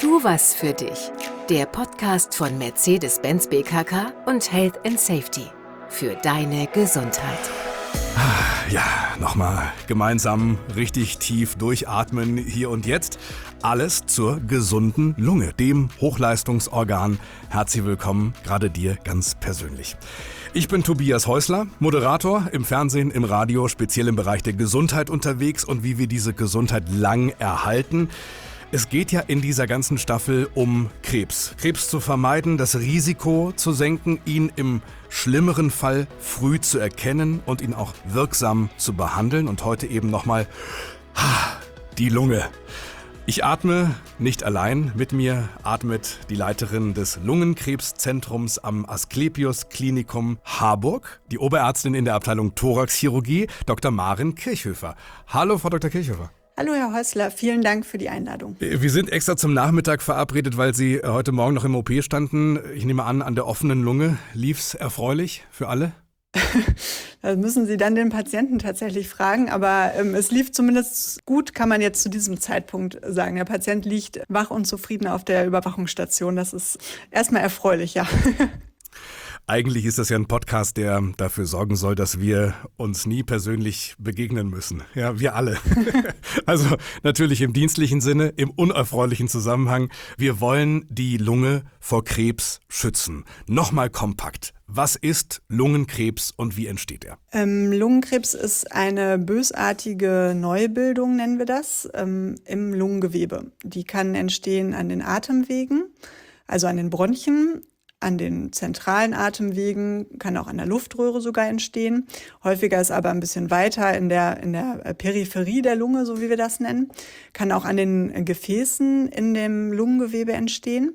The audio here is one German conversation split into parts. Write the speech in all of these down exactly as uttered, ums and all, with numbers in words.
Tu was für dich. Der Podcast von Mercedes-Benz B K K und Health and Safety. Für deine Gesundheit. Ja, nochmal gemeinsam richtig tief durchatmen hier und jetzt. Alles zur gesunden Lunge, dem Hochleistungsorgan. Herzlich willkommen, gerade dir ganz persönlich. Ich bin Tobias Häusler, Moderator im Fernsehen, im Radio, speziell im Bereich der Gesundheit unterwegs und wie wir diese Gesundheit lang erhalten. Es geht ja in dieser ganzen Staffel um Krebs. Krebs zu vermeiden, das Risiko zu senken, ihn im schlimmeren Fall früh zu erkennen und ihn auch wirksam zu behandeln. Und heute eben nochmal die Lunge. Ich atme nicht allein. Mit mir atmet die Leiterin des Lungenkrebszentrums am Asklepios Klinikum Harburg, die Oberärztin in der Abteilung Thoraxchirurgie, Doktor Maren Kirchhöfer. Hallo, Frau Doktor Kirchhöfer. Hallo Herr Häusler, vielen Dank für die Einladung. Wir sind extra zum Nachmittag verabredet, weil Sie heute Morgen noch im O P standen. Ich nehme an, an der offenen Lunge. Lief's erfreulich für alle? Das müssen Sie dann den Patienten tatsächlich fragen, aber ähm, es lief zumindest gut, kann man jetzt zu diesem Zeitpunkt sagen. Der Patient liegt wach und zufrieden auf der Überwachungsstation. Das ist erstmal erfreulich, ja. Eigentlich ist das ja ein Podcast, der dafür sorgen soll, dass wir uns nie persönlich begegnen müssen. Ja, wir alle. Also natürlich im dienstlichen Sinne, im unerfreulichen Zusammenhang. Wir wollen die Lunge vor Krebs schützen. Nochmal kompakt. Was ist Lungenkrebs und wie entsteht er? Ähm, Lungenkrebs ist eine bösartige Neubildung, nennen wir das, ähm, im Lungengewebe. Die kann entstehen an den Atemwegen, also an den Bronchien, an den zentralen Atemwegen, kann auch an der Luftröhre sogar entstehen. Häufiger ist aber ein bisschen weiter in der, in der Peripherie der Lunge, so wie wir das nennen. Kann auch an den Gefäßen in dem Lungengewebe entstehen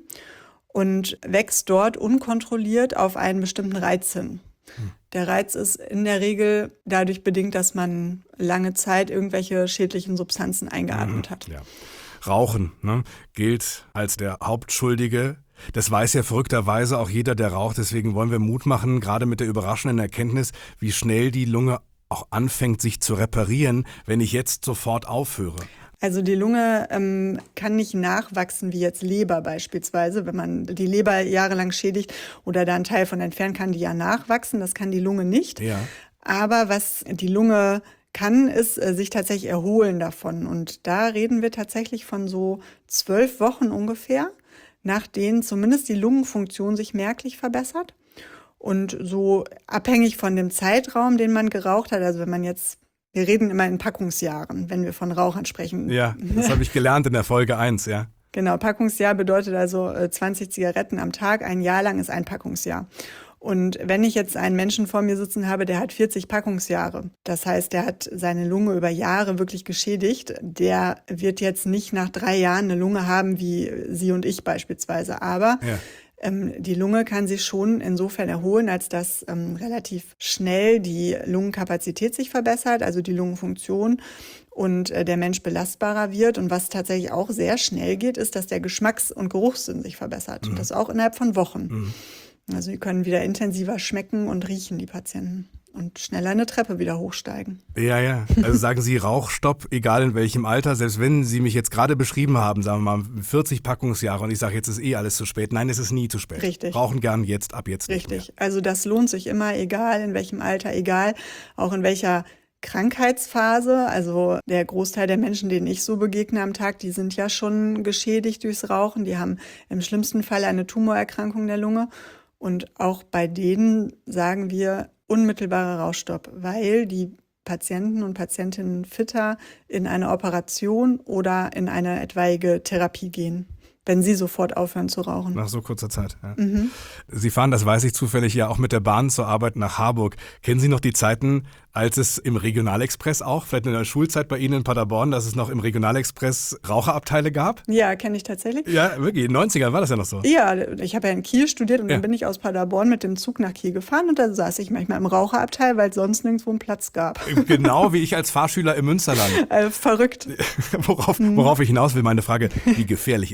und wächst dort unkontrolliert auf einen bestimmten Reiz hin. Hm. Der Reiz ist in der Regel dadurch bedingt, dass man lange Zeit irgendwelche schädlichen Substanzen eingeatmet hat. Ja. Rauchen, ne, gilt als der Hauptschuldige. Das weiß ja verrückterweise auch jeder, der raucht. Deswegen wollen wir Mut machen, gerade mit der überraschenden Erkenntnis, wie schnell die Lunge auch anfängt, sich zu reparieren, wenn ich jetzt sofort aufhöre. Also die Lunge ähm, kann nicht nachwachsen wie jetzt Leber beispielsweise. Wenn man die Leber jahrelang schädigt oder da einen Teil von entfernen, kann die ja nachwachsen. Das kann die Lunge nicht. Ja. Aber was die Lunge kann, ist äh, sich tatsächlich erholen davon. Und da reden wir tatsächlich von so zwölf Wochen ungefähr, nach denen zumindest die Lungenfunktion sich merklich verbessert. Und so abhängig von dem Zeitraum, den man geraucht hat, also wenn man jetzt, wir reden immer in Packungsjahren, wenn wir von Rauchern sprechen. Ja, das habe ich gelernt in der Folge eins, ja. Genau, Packungsjahr bedeutet also zwanzig Zigaretten am Tag, ein Jahr lang ist ein Packungsjahr. Und wenn ich jetzt einen Menschen vor mir sitzen habe, der hat vierzig Packungsjahre, das heißt, der hat seine Lunge über Jahre wirklich geschädigt, der wird jetzt nicht nach drei Jahren eine Lunge haben wie Sie und ich beispielsweise. Aber ja. ähm, die Lunge kann sich schon insofern erholen, als dass ähm, relativ schnell die Lungenkapazität sich verbessert, also die Lungenfunktion, und äh, der Mensch belastbarer wird. Und was tatsächlich auch sehr schnell geht, ist, dass der Geschmacks- und Geruchssinn sich verbessert. Mhm. Und das auch innerhalb von Wochen. Mhm. Also die können wieder intensiver schmecken und riechen, die Patienten. Und schneller eine Treppe wieder hochsteigen. Ja, ja. Also sagen Sie Rauchstopp, egal in welchem Alter. Selbst wenn Sie mich jetzt gerade beschrieben haben, sagen wir mal vierzig Packungsjahre und ich sage, jetzt ist eh alles zu spät. Nein, es ist nie zu spät. Richtig. Rauchen gern jetzt, ab jetzt Richtig. Nicht mehr. Also das lohnt sich immer, egal in welchem Alter, egal auch in welcher Krankheitsphase. Also der Großteil der Menschen, denen ich so begegne am Tag, die sind ja schon geschädigt durchs Rauchen. Die haben im schlimmsten Fall eine Tumorerkrankung der Lunge. Und auch bei denen sagen wir unmittelbarer Rauchstopp, weil die Patienten und Patientinnen fitter in eine Operation oder in eine etwaige Therapie gehen, wenn sie sofort aufhören zu rauchen. Nach so kurzer Zeit, ja. Mhm. Sie fahren, das weiß ich zufällig, ja auch mit der Bahn zur Arbeit nach Harburg. Kennen Sie noch die Zeiten, als es im Regionalexpress auch, vielleicht in der Schulzeit bei Ihnen in Paderborn, dass es noch im Regionalexpress Raucherabteile gab? Ja, kenne ich tatsächlich. Ja, wirklich, in den neunzigern war das ja noch so. Ja, ich habe ja in Kiel studiert und ja. dann bin ich aus Paderborn mit dem Zug nach Kiel gefahren und da saß ich manchmal im Raucherabteil, weil es sonst nirgendwo einen Platz gab. Genau wie ich als Fahrschüler im Münsterland. äh, verrückt. worauf, worauf ich hinaus will, meine Frage, wie gefährlich ist das denn?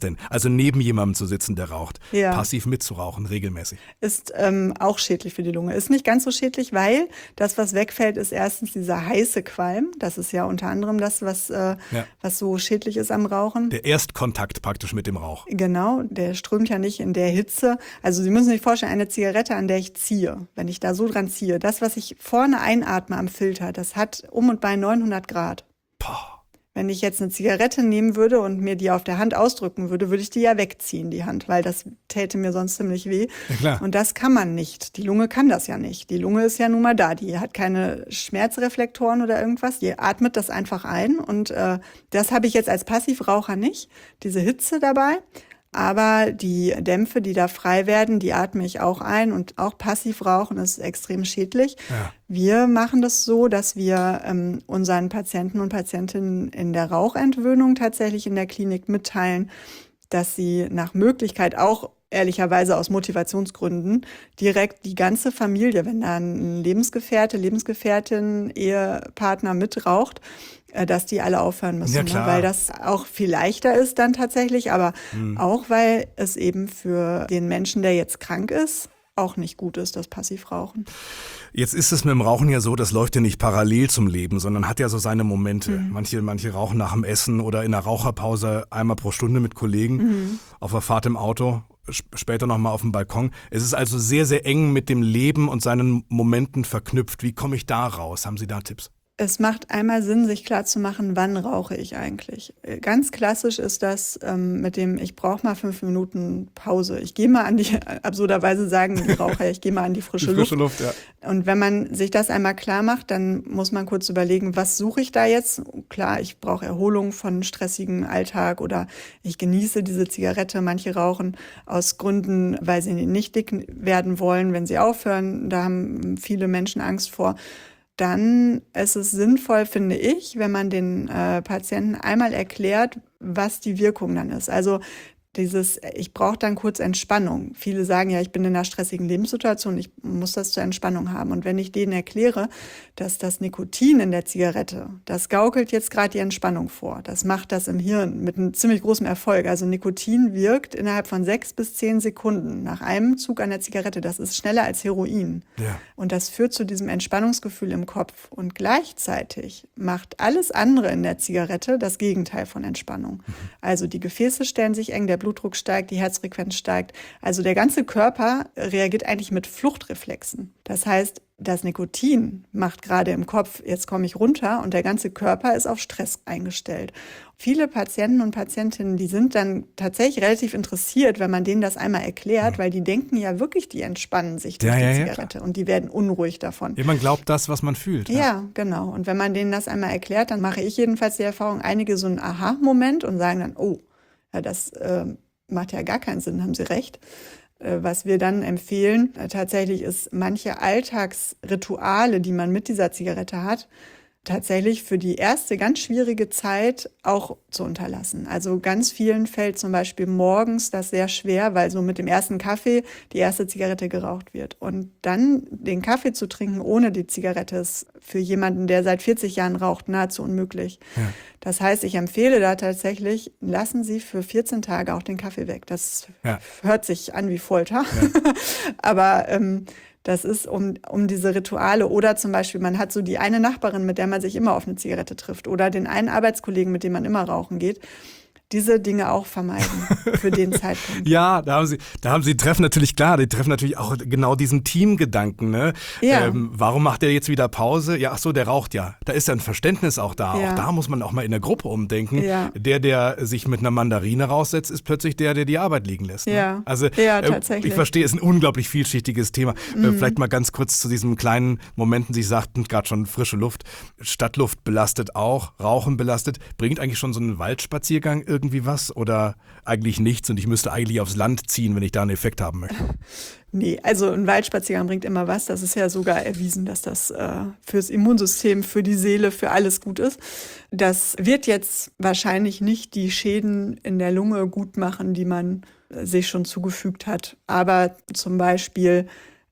denn? Also neben jemandem zu sitzen, der raucht, ja. passiv mitzurauchen, regelmäßig. Ist ähm, auch schädlich für die Lunge. Ist nicht ganz so schädlich, weil das, was wegfällt, ist erstens dieser heiße Qualm. Das ist ja unter anderem das, was, äh, ja. was so schädlich ist am Rauchen. Der Erstkontakt praktisch mit dem Rauch. Genau, der strömt ja nicht in der Hitze. Also Sie müssen sich vorstellen, eine Zigarette, an der ich ziehe, wenn ich da so dran ziehe, das, was ich vorne einatme am Filter, das hat um und bei neunhundert Grad. Poh. Wenn ich jetzt eine Zigarette nehmen würde und mir die auf der Hand ausdrücken würde, würde ich die ja wegziehen, die Hand, weil das täte mir sonst ziemlich weh. Ja, klar. Und das kann man nicht. Die Lunge kann das ja nicht. Die Lunge ist ja nun mal da. Die hat keine Schmerzreflektoren oder irgendwas. Die atmet das einfach ein. Und äh, das habe ich jetzt als Passivraucher nicht, diese Hitze dabei. Aber die Dämpfe, die da frei werden, die atme ich auch ein und auch passiv rauchen ist extrem schädlich. Ja. Wir machen das so, dass wir ähm, unseren Patienten und Patientinnen in der Rauchentwöhnung tatsächlich in der Klinik mitteilen, dass sie nach Möglichkeit auch ehrlicherweise aus Motivationsgründen direkt die ganze Familie, wenn da ein Lebensgefährte, Lebensgefährtin, Ehepartner mitraucht, dass die alle aufhören müssen, ja, klar. weil das auch viel leichter ist dann tatsächlich, aber hm. auch weil es eben für den Menschen, der jetzt krank ist, auch nicht gut ist, das Passivrauchen. Jetzt ist es mit dem Rauchen ja so, das läuft ja nicht parallel zum Leben, sondern hat ja so seine Momente. Mhm. Manche, manche rauchen nach dem Essen oder in der Raucherpause einmal pro Stunde mit Kollegen, mhm. auf der Fahrt im Auto, später nochmal auf dem Balkon. Es ist also sehr, sehr eng mit dem Leben und seinen Momenten verknüpft. Wie komme ich da raus? Haben Sie da Tipps? Es macht einmal Sinn, sich klarzumachen, wann rauche ich eigentlich. Ganz klassisch ist das ähm, mit dem, ich brauche mal fünf Minuten Pause. Ich gehe mal an die, absurderweise sagen die Raucher, ich gehe mal an die frische, die frische Luft. Luft ja. Und wenn man sich das einmal klar macht, dann muss man kurz überlegen, was suche ich da jetzt? Klar, ich brauche Erholung von stressigem Alltag oder ich genieße diese Zigarette. Manche rauchen aus Gründen, weil sie nicht dick werden wollen, wenn sie aufhören. Da haben viele Menschen Angst vor. Dann ist es sinnvoll, finde ich, wenn man den äh, Patienten einmal erklärt, was die Wirkung dann ist. Also dieses, ich brauche dann kurz Entspannung. Viele sagen ja, ich bin in einer stressigen Lebenssituation, ich muss das zur Entspannung haben. Und wenn ich denen erkläre, dass das Nikotin in der Zigarette, das gaukelt jetzt gerade die Entspannung vor. Das macht das im Hirn mit einem ziemlich großen Erfolg. Also Nikotin wirkt innerhalb von sechs bis zehn Sekunden nach einem Zug an der Zigarette. Das ist schneller als Heroin. Ja. Und das führt zu diesem Entspannungsgefühl im Kopf. Und gleichzeitig macht alles andere in der Zigarette das Gegenteil von Entspannung. Mhm. Also die Gefäße stellen sich eng, der Blutdruck steigt, die Herzfrequenz steigt. Also der ganze Körper reagiert eigentlich mit Fluchtreflexen. Das heißt, das Nikotin macht gerade im Kopf, jetzt komme ich runter und der ganze Körper ist auf Stress eingestellt. Viele Patienten und Patientinnen, die sind dann tatsächlich relativ interessiert, wenn man denen das einmal erklärt, weil die denken ja wirklich, die entspannen sich durch ja, die ja, Zigarette ja. und die werden unruhig davon. Ja, man glaubt das, was man fühlt. Ja. ja, genau. Und wenn man denen das einmal erklärt, dann mache ich jedenfalls die Erfahrung, einige so einen Aha-Moment und sagen dann, oh, ja, das äh, macht ja gar keinen Sinn, haben Sie recht. Äh, was wir dann empfehlen, äh, tatsächlich ist manche Alltagsrituale, die man mit dieser Zigarette hat, tatsächlich für die erste ganz schwierige Zeit auch zu unterlassen. Also ganz vielen fällt zum Beispiel morgens das sehr schwer, weil so mit dem ersten Kaffee die erste Zigarette geraucht wird. Und dann den Kaffee zu trinken ohne die Zigarette ist für jemanden, der seit vierzig Jahren raucht, nahezu unmöglich. Ja. Das heißt, ich empfehle da tatsächlich, lassen Sie für vierzehn Tage auch den Kaffee weg. Das ja. hört sich an wie Folter, ja. aber ähm, das ist um, um diese Rituale oder zum Beispiel, man hat so die eine Nachbarin, mit der man sich immer auf eine Zigarette trifft oder den einen Arbeitskollegen, mit dem man immer rauchen geht. Diese Dinge auch vermeiden für den Zeitpunkt. Ja, da haben Sie, da haben Sie treffen natürlich klar, die treffen natürlich auch genau diesen Teamgedanken. Ne? Ja. Ähm, warum macht der jetzt wieder Pause? Ja, ach so, der raucht ja. Da ist ja ein Verständnis auch da. Ja. Auch da muss man auch mal in der Gruppe umdenken. Ja. Der, der sich mit einer Mandarine raussetzt, ist plötzlich der, der die Arbeit liegen lässt. Ne? Ja. Also ja, äh, tatsächlich. Ich verstehe, es ist ein unglaublich vielschichtiges Thema. Mhm. Äh, vielleicht mal ganz kurz zu diesen kleinen Momenten. Sie sagten gerade schon frische Luft, Stadtluft belastet auch, Rauchen belastet. Bringt eigentlich schon so ein Waldspaziergang irgendwie was oder eigentlich nichts und ich müsste eigentlich aufs Land ziehen, wenn ich da einen Effekt haben möchte? Nee, also ein Waldspaziergang bringt immer was. Das ist ja sogar erwiesen, dass das äh, fürs Immunsystem, für die Seele, für alles gut ist. Das wird jetzt wahrscheinlich nicht die Schäden in der Lunge gut machen, die man sich schon zugefügt hat. Aber zum Beispiel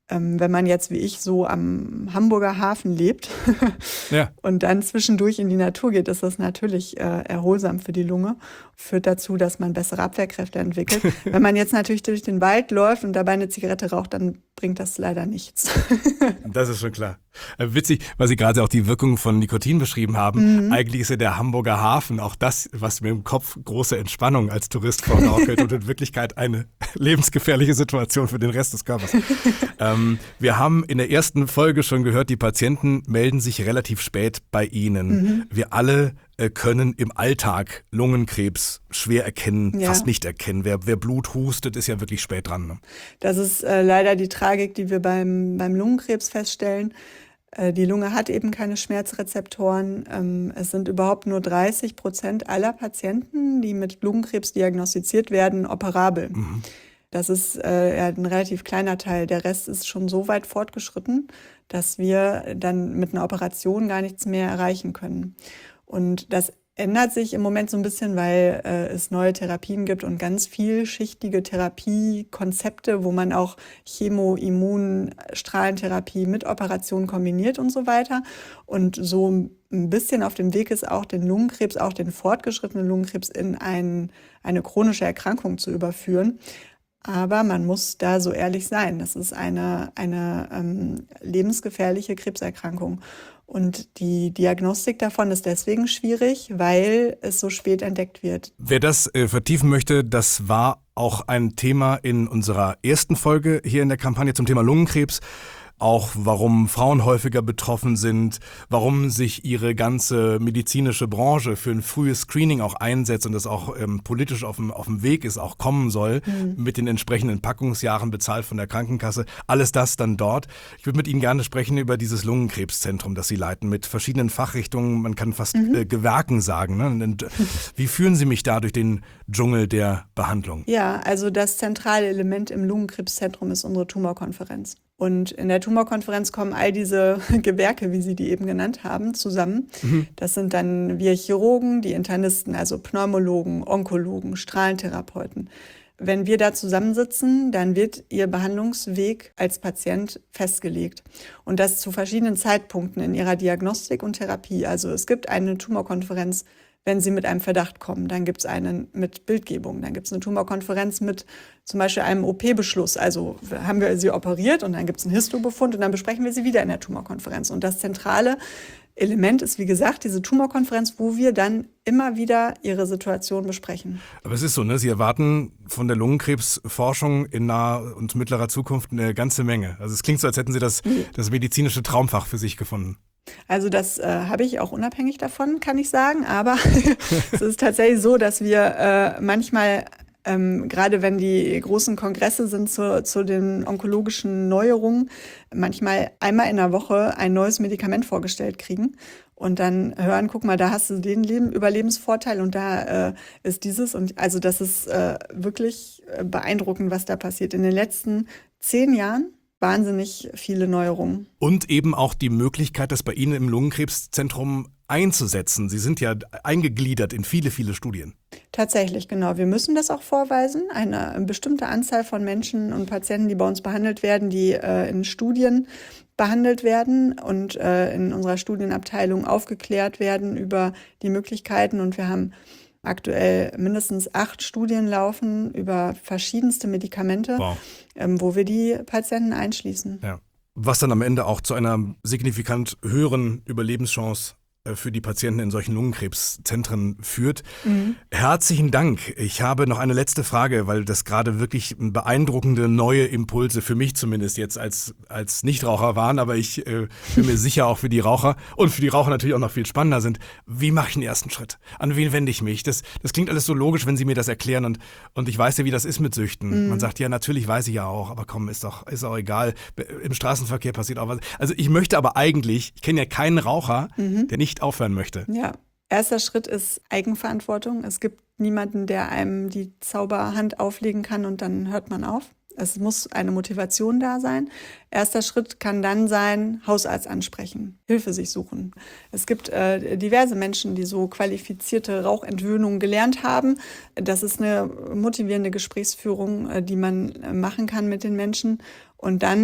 Ähm, wenn man jetzt wie ich so am Hamburger Hafen lebt ja. und dann zwischendurch in die Natur geht, ist das natürlich äh, erholsam für die Lunge. Führt dazu, dass man bessere Abwehrkräfte entwickelt. Wenn man jetzt natürlich durch den Wald läuft und dabei eine Zigarette raucht, dann bringt das leider nichts. Das ist schon klar. Äh, witzig, weil Sie gerade auch die Wirkung von Nikotin beschrieben haben. Mhm. Eigentlich ist ja der Hamburger Hafen auch das, was mir im Kopf große Entspannung als Tourist vorgaukelt und in Wirklichkeit eine lebensgefährliche Situation für den Rest des Körpers. ähm, wir haben in der ersten Folge schon gehört, die Patienten melden sich relativ spät bei Ihnen. Mhm. Wir alle äh, können im Alltag Lungenkrebs schwer erkennen, ja. fast nicht erkennen. Wer, wer Blut hustet, ist ja wirklich spät dran. Ne? Das ist äh, leider die Tragik, die wir beim, beim Lungenkrebs feststellen. Äh, die Lunge hat eben keine Schmerzrezeptoren. Ähm, es sind überhaupt nur dreißig Prozent aller Patienten, die mit Lungenkrebs diagnostiziert werden, operabel. Mhm. Das ist äh, ja, ein relativ kleiner Teil. Der Rest ist schon so weit fortgeschritten, dass wir dann mit einer Operation gar nichts mehr erreichen können. Und das ändert sich im Moment so ein bisschen, weil äh, es neue Therapien gibt und ganz vielschichtige Therapiekonzepte, wo man auch Chemo-, Immun-, Strahlentherapie mit Operationen kombiniert und so weiter. Und so ein bisschen auf dem Weg ist auch den Lungenkrebs, auch den fortgeschrittenen Lungenkrebs in ein, eine chronische Erkrankung zu überführen. Aber man muss da so ehrlich sein. Das ist eine, eine ähm, lebensgefährliche Krebserkrankung. Und die Diagnostik davon ist deswegen schwierig, weil es so spät entdeckt wird. Wer das äh, vertiefen möchte, das war auch ein Thema in unserer ersten Folge hier in der Kampagne zum Thema Lungenkrebs. Auch warum Frauen häufiger betroffen sind, warum sich ihre ganze medizinische Branche für ein frühes Screening auch einsetzt und das auch ähm, politisch auf dem, auf dem Weg ist, auch kommen soll, mhm. mit den entsprechenden Packungsjahren bezahlt von der Krankenkasse. Alles das dann dort. Ich würde mit Ihnen gerne sprechen über dieses Lungenkrebszentrum, das Sie leiten, mit verschiedenen Fachrichtungen, man kann fast mhm. äh, Gewerken sagen. Ne? Und wie führen Sie mich da durch den Dschungel der Behandlung? Ja, also das zentrale Element im Lungenkrebszentrum ist unsere Tumorkonferenz. Und in der Tumorkonferenz kommen all diese Gewerke, wie Sie die eben genannt haben, zusammen. Mhm. Das sind dann wir Chirurgen, die Internisten, also Pneumologen, Onkologen, Strahlentherapeuten. Wenn wir da zusammensitzen, dann wird Ihr Behandlungsweg als Patient festgelegt. Und das zu verschiedenen Zeitpunkten in Ihrer Diagnostik und Therapie. Also es gibt eine Tumorkonferenz, wenn Sie mit einem Verdacht kommen. Dann gibt es einen mit Bildgebung. Dann gibt es eine Tumorkonferenz mit zum Beispiel einem O P-Beschluss. Also haben wir Sie operiert und dann gibt es einen Histobefund und dann besprechen wir Sie wieder in der Tumorkonferenz. Und das zentrale Element ist, wie gesagt, diese Tumorkonferenz, wo wir dann immer wieder Ihre Situation besprechen. Aber es ist so, ne? Sie erwarten von der Lungenkrebsforschung in naher und mittlerer Zukunft eine ganze Menge. Also es klingt so, als hätten Sie das, nee. das medizinische Traumfach für sich gefunden. Also das äh, habe ich auch unabhängig davon, kann ich sagen. Aber es ist tatsächlich so, dass wir äh, manchmal, ähm, gerade wenn die großen Kongresse sind zu, zu den onkologischen Neuerungen, manchmal einmal in der Woche ein neues Medikament vorgestellt kriegen. Und dann hören, guck mal, da hast du den Leben, Überlebensvorteil und da äh, ist dieses. Und also das ist äh, wirklich beeindruckend, was da passiert. In den letzten zehn Jahren wahnsinnig viele Neuerungen. Und eben auch die Möglichkeit, das bei Ihnen im Lungenkrebszentrum einzusetzen. Sie sind ja eingegliedert in viele, viele Studien. Tatsächlich, genau. Wir müssen das auch vorweisen. Eine bestimmte Anzahl von Menschen und Patienten, die bei uns behandelt werden, die äh, in Studien behandelt werden und äh, in unserer Studienabteilung aufgeklärt werden über die Möglichkeiten. Und wir haben aktuell mindestens acht Studien laufen über verschiedenste Medikamente, wow. ähm, wo wir die Patienten einschließen. Ja. Was dann am Ende auch zu einer signifikant höheren Überlebenschance für die Patienten in solchen Lungenkrebszentren führt. Mhm. Herzlichen Dank. Ich habe noch eine letzte Frage, weil das gerade wirklich beeindruckende neue Impulse für mich zumindest jetzt als, als Nichtraucher waren, aber ich äh, bin mir sicher auch für die Raucher und für die Raucher natürlich auch noch viel spannender sind. Wie mache ich den ersten Schritt? An wen wende ich mich? Das, das klingt alles so logisch, wenn Sie mir das erklären und, und ich weiß ja, wie das ist mit Süchten. Mhm. Man sagt, ja, natürlich weiß ich ja auch, aber komm, ist doch, ist auch egal. Im Straßenverkehr passiert auch was. Also ich möchte aber eigentlich, ich kenne ja keinen Raucher, mhm. der nicht aufhören möchte. Ja, erster Schritt ist Eigenverantwortung. Es gibt niemanden, der einem die Zauberhand auflegen kann und dann hört man auf. Es muss eine Motivation da sein. Erster Schritt kann dann sein, Hausarzt ansprechen, Hilfe sich suchen. Es gibt äh, diverse Menschen, die so qualifizierte Rauchentwöhnung gelernt haben. Das ist eine motivierende Gesprächsführung, äh, die man äh, machen kann mit den Menschen. Und dann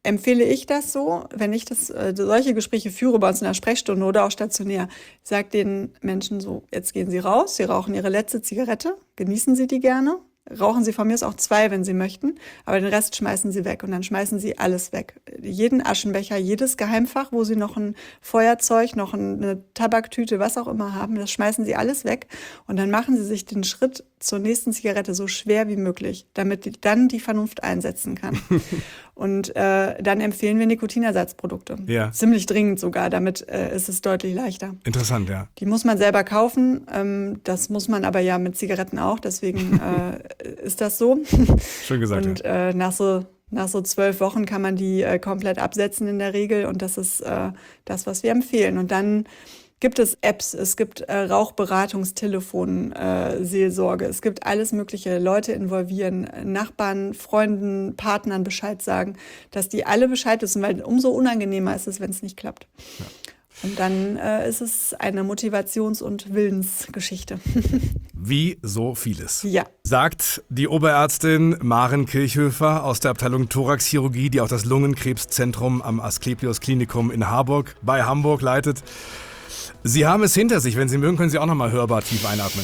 empfehle ich das so, wenn ich das, äh, solche Gespräche führe bei uns in der Sprechstunde oder auch stationär, ich sage den Menschen so, jetzt gehen Sie raus, Sie rauchen Ihre letzte Zigarette, genießen Sie die gerne, rauchen Sie von mir aus auch zwei, wenn Sie möchten, aber den Rest schmeißen Sie weg und dann schmeißen Sie alles weg. Jeden Aschenbecher, jedes Geheimfach, wo Sie noch ein Feuerzeug, noch eine Tabaktüte, was auch immer haben, das schmeißen Sie alles weg und dann machen Sie sich den Schritt zur nächsten Zigarette so schwer wie möglich, damit die, dann die Vernunft einsetzen kann. Und äh, dann empfehlen wir Nikotinersatzprodukte. Ja. Ziemlich dringend sogar, damit äh, ist es deutlich leichter. Interessant, ja. Die muss man selber kaufen, ähm, das muss man aber ja mit Zigaretten auch, deswegen äh, ist das so. Schön gesagt. Und ja. äh, nach so nach so zwölf Wochen kann man die äh, komplett absetzen in der Regel und das ist äh, das, was wir empfehlen. Und dann gibt es Apps, es gibt äh, Rauchberatungstelefon, äh, Seelsorge, es gibt alles mögliche, Leute involvieren, Nachbarn, Freunden, Partnern Bescheid sagen, dass die alle Bescheid wissen, weil umso unangenehmer ist es, wenn es nicht klappt. Ja. Und dann äh, ist es eine Motivations- und Willensgeschichte. Wie so vieles. Ja. Sagt die Oberärztin Maren Kirchhöfer aus der Abteilung Thoraxchirurgie, die auch das Lungenkrebszentrum am Asklepios Klinikum in Harburg bei Hamburg leitet. Sie haben es hinter sich. Wenn Sie mögen, können Sie auch noch mal hörbar tief einatmen.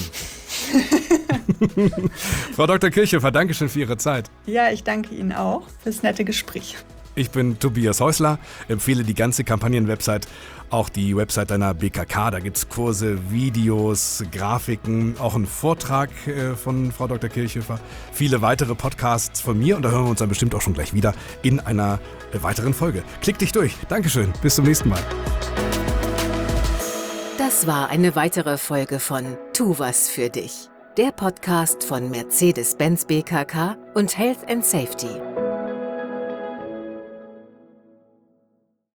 Frau Doktor Kirchhöfer, danke schön für Ihre Zeit. Ja, ich danke Ihnen auch fürs nette Gespräch. Ich bin Tobias Häusler, empfehle die ganze Kampagnenwebsite, auch die Website deiner B K K. Da gibt es Kurse, Videos, Grafiken, auch einen Vortrag äh, von Frau Doktor Kirchhöfer, viele weitere Podcasts von mir und da hören wir uns dann bestimmt auch schon gleich wieder in einer äh, weiteren Folge. Klick dich durch. Dankeschön. Bis zum nächsten Mal. Das war eine weitere Folge von Tu was für dich, der Podcast von Mercedes-Benz B K K und Health and Safety.